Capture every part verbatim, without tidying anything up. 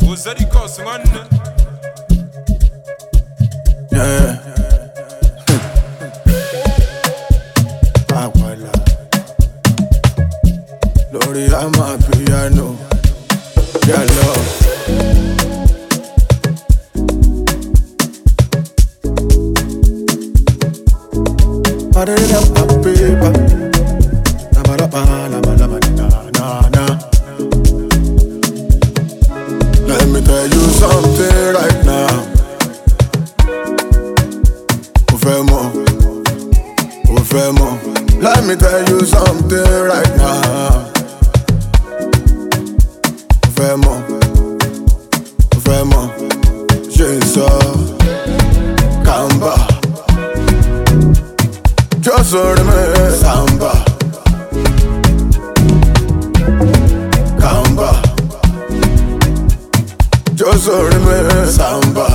Yeah. Aguala. Lórí àmà piano. Yeah, love. Let me tell you something right now. Let me tell you something right now. Vraiment, vraiment, j'ai ça. Kamba. Just heard me samba. Kamba. Just heard me samba.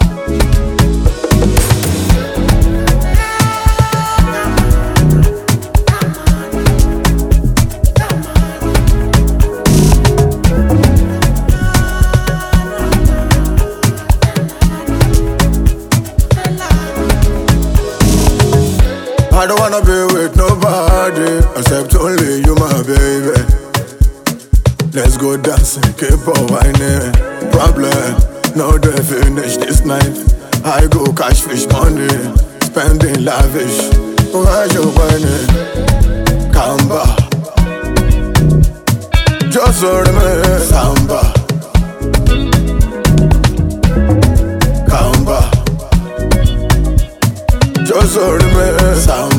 I don't wanna be with nobody except only you, my baby. Let's go dancing, keep on whining. Problem, no they finish this night. I go cash fish money, spending lavish. Why you whining? Kamba. Just heard me samba. Kamba. Just heard me samba.